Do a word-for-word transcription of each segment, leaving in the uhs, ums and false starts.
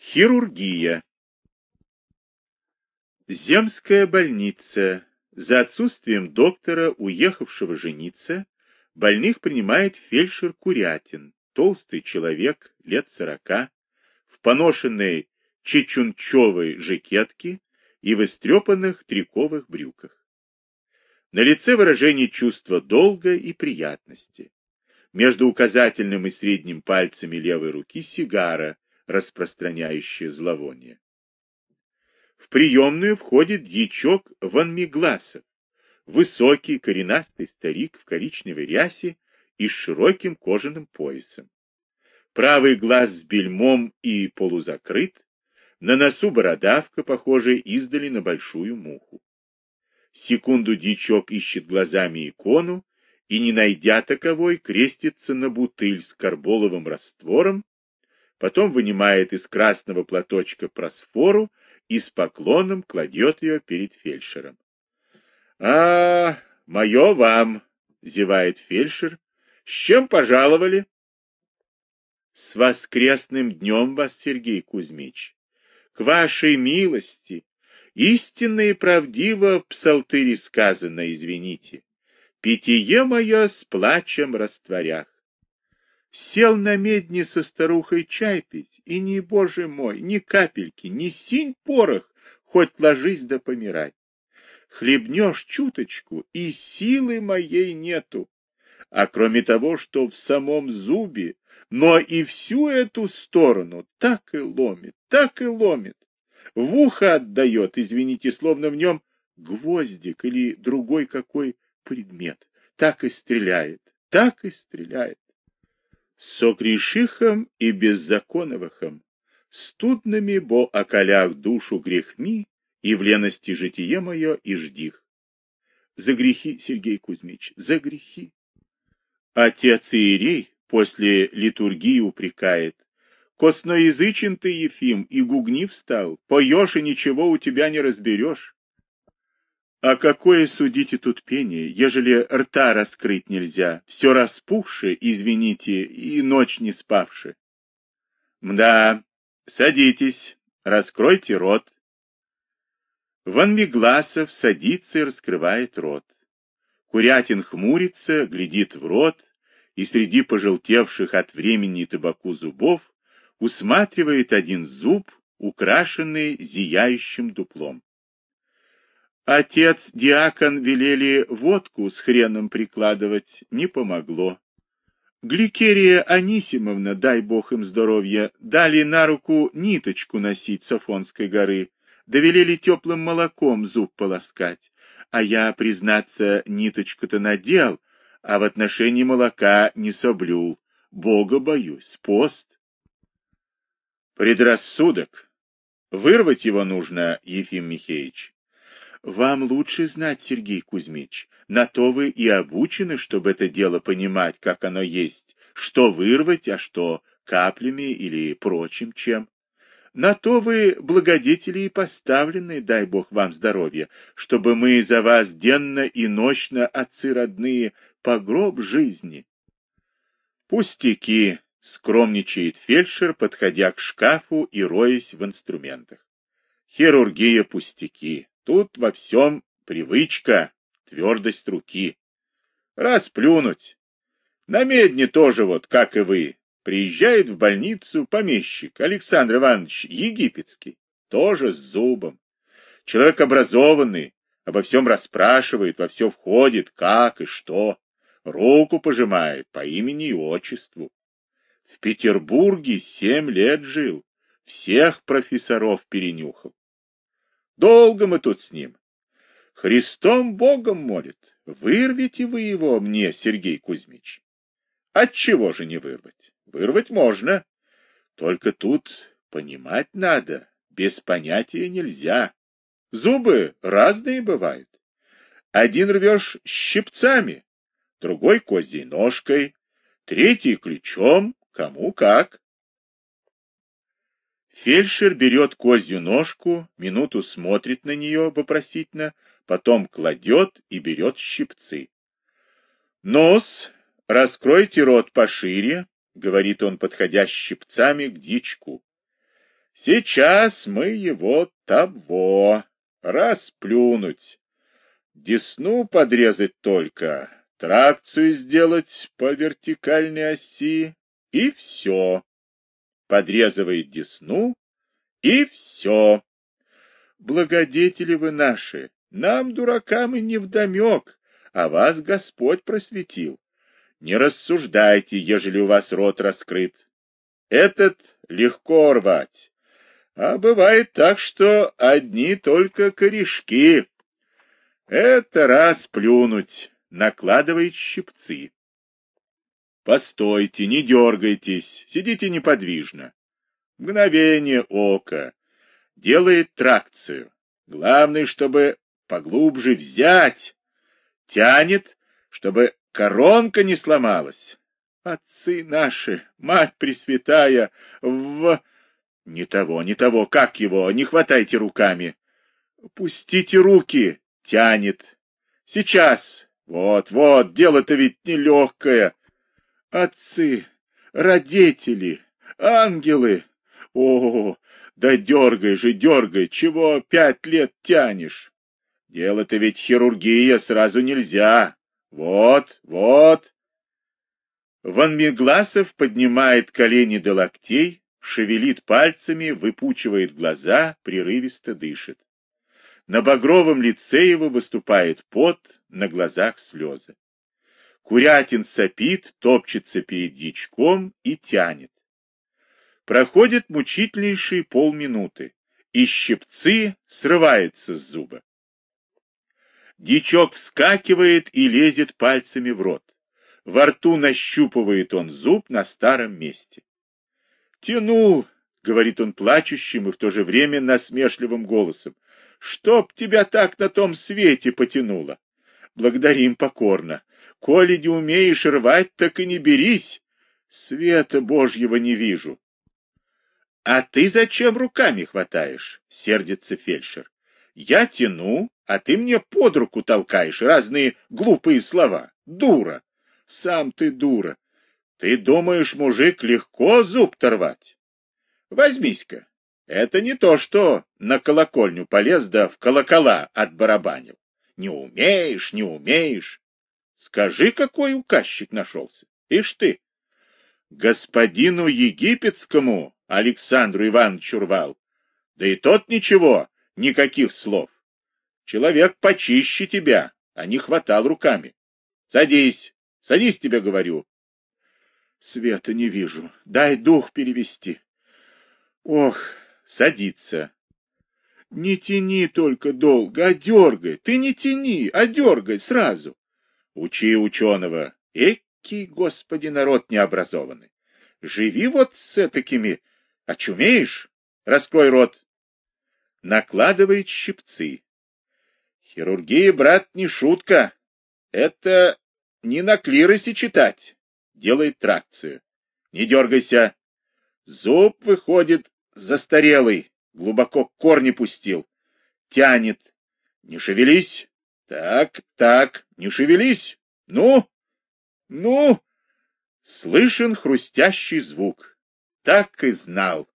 Хирургия. Земская больница. За отсутствием доктора, уехавшего жениться, больных принимает фельдшер Курятин, толстый человек, лет сорока, в поношенной чечунчевой жакетке и в истрепанных триковых брюках. На лице выражение чувства долга и приятности. Между указательным и средним пальцами левой руки сигара, распространяющая зловоние. В приемную входит дьячок Ванмигласов, высокий коренастый старик в коричневой рясе и с широким кожаным поясом. Правый глаз с бельмом и полузакрыт, на носу бородавка, похожая издали на большую муху. Секунду дьячок ищет глазами икону и, не найдя таковой, крестится на бутыль с карболовым раствором, потом вынимает из красного платочка просфору и с поклоном кладет ее перед фельдшером. — А, мое вам, — зевает фельдшер, — с чем пожаловали? — С воскресным днем вас, Сергей Кузьмич. К вашей милости. Истинно и правдиво в псалтыре сказано, извините. Питье мое с плачем растворях. Сел на медне со старухой чай пить, и ни, боже мой, ни капельки, ни синь порох, хоть ложись да помирай. Хлебнешь чуточку, и силы моей нету. А кроме того, что в самом зубе, но и всю эту сторону так и ломит, так и ломит. В ухо отдает, извините, словно в нем гвоздик или другой какой предмет. Так и стреляет, так и стреляет. Согрешихом и беззаконовахом, студными бо околях душу грехми, и в лености житие мое и ждих. За грехи, Сергей Кузьмич, за грехи. Отец Иерей после литургии упрекает. Косноязычен ты, Ефим, и гугнив стал, поешь, и ничего у тебя не разберешь. А какое, судите, тут пение, ежели рта раскрыть нельзя, все распухше, извините, и ночь не спавши. Мда, садитесь, раскройте рот. Ванмигласов садится и раскрывает рот. Курятин хмурится, глядит в рот, и среди пожелтевших от времени и табаку зубов усматривает один зуб, украшенный зияющим дуплом. Отец, диакон велели водку с хреном прикладывать, не помогло. Гликерия Анисимовна, дай бог им здоровья, дали на руку ниточку носить с Афонской горы, довелели теплым молоком зуб полоскать, а я, признаться, ниточку-то надел, а в отношении молока не соблюл, Бога боюсь, пост. Предрассудок. Вырвать его нужно, Ефим Михеич. Вам лучше знать, Сергей Кузьмич, на то вы и обучены, чтобы это дело понимать, как оно есть, что вырвать, а что каплями или прочим чем. На то вы, благодетели, и поставлены, дай Бог вам здоровья, чтобы мы за вас денно и нощно, отцы родные, по гроб жизни. Пустяки, скромничает фельдшер, подходя к шкафу и роясь в инструментах. Хирургия пустяки. Тут во всем привычка, твердость руки. Расплюнуть. На медне тоже вот, как и вы. Приезжает в больницу помещик Александр Иванович Египетский. Тоже с зубом. Человек образованный, обо всем расспрашивает, во все входит, как и что. Руку пожимает по имени и отчеству. В Петербурге семь лет жил. Всех профессоров перенюхал. Долго мы тут с ним. Христом Богом молит. Вырвите вы его мне, Сергей Кузьмич. Отчего же не вырвать? Вырвать можно. Только тут понимать надо. Без понятия нельзя. Зубы разные бывают. Один рвешь щипцами, другой козьей ножкой, третий ключом, кому как. Фельдшер берет козью ножку, минуту смотрит на нее вопросительно, потом кладет и берет щипцы. «Нос, раскройте рот пошире», — говорит он, подходя щипцами к дичку. Сейчас мы его того расплюнуть. Десну подрезать только, тракцию сделать по вертикальной оси, и все. Подрезывает десну, и все. Благодетели вы наши, нам, дуракам, и невдомек, а вас Господь просветил. Не рассуждайте, ежели у вас рот раскрыт. Этот легко рвать, а бывает так, что одни только корешки. Это раз плюнуть, накладывает щипцы. Постойте, не дергайтесь, сидите неподвижно. Мгновение ока. Делает тракцию. Главное, чтобы поглубже взять. Тянет, чтобы коронка не сломалась. Отцы наши, мать пресвятая, в... Не того, не того, как его, не хватайте руками. Пустите руки, тянет. Сейчас, вот, вот, дело-то ведь нелегкое. Отцы, родители, ангелы. О, да дергай же, дергай, чего пять лет тянешь? Дело-то ведь хирургия, сразу нельзя. Вот, вот. Ван Мегласов поднимает колени до локтей, шевелит пальцами, выпучивает глаза, прерывисто дышит. На багровом лице его выступает пот, на глазах слезы. Курятин сопит, топчется перед дьячком и тянет. Проходит мучительнейшие полминуты, и щипцы срываются с зуба. Дьячок вскакивает и лезет пальцами в рот. Во рту нащупывает он зуб на старом месте. «Тянул», — говорит он плачущим и в то же время насмешливым голосом, — «чтоб тебя так на том свете потянуло». Благодарим покорно. Коли не умеешь рвать, так и не берись. Света Божьего не вижу. — А ты зачем руками хватаешь? — сердится фельдшер. — Я тяну, а ты мне под руку толкаешь разные глупые слова. Дура! Сам ты дура. Ты думаешь, мужик, легко зуб-то рвать? Возьмись-ка. Это не то, что на колокольню полез да в колокола отбарабанил. Не умеешь, не умеешь. Скажи, какой указчик нашелся. Ишь ты, господину египетскому Александру Ивановичу рвал. Да и тот ничего, никаких слов. Человек почище тебя, а не хватал руками. Садись, садись, тебе говорю. Света не вижу, дай дух перевести. Ох, садиться. Не тяни только долго, а дергай. Ты не тяни, а дергай сразу. Учи ученого. Экий, Господи, народ необразованный. Живи вот с такими. Очумеешь? Раскрой рот. Накладывает щипцы. Хирургия, брат, не шутка. Это не на клиросе читать. Делает тракцию. Не дергайся. Зуб выходит застарелый. Глубоко корни пустил. Тянет. Не шевелись. Так, так, не шевелись. Ну, ну. Слышен хрустящий звук. Так и знал.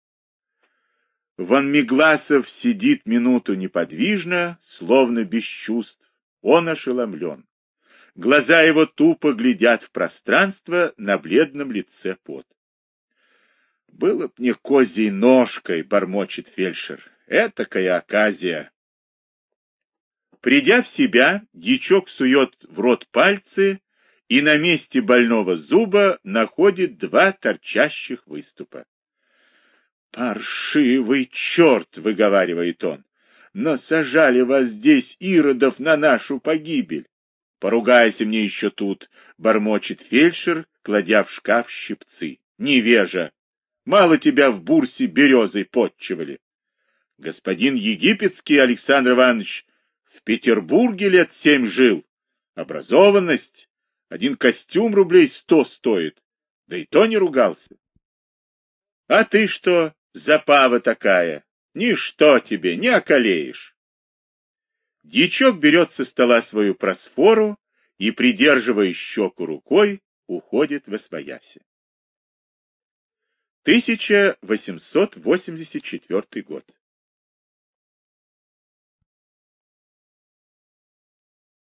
Ван Мегласов сидит минуту неподвижно, словно без чувств. Он ошеломлен. Глаза его тупо глядят в пространство, на бледном лице пот. «Было б мне козьей ножкой», — бормочет фельдшер. «Этакая оказия». Придя в себя, дьячок сует в рот пальцы и на месте больного зуба находит два торчащих выступа. «Паршивый черт!» — выговаривает он. «Насажали вас здесь, иродов, на нашу погибель!» «Поругайся мне еще тут!» — бормочет фельдшер, кладя в шкаф щипцы. «Невежа! Мало тебя в бурсе березой подчивали. Господин египетский Александр Иванович в Петербурге лет семь жил. Образованность. Один костюм рублей сто стоит. Да и то не ругался. А ты что, запава такая? Ничто тебе, не околеешь». Дьячок берет со стола свою просфору и, придерживая щеку рукой, уходит восвояси. тысяча восемьсот восемьдесят четвёртый год.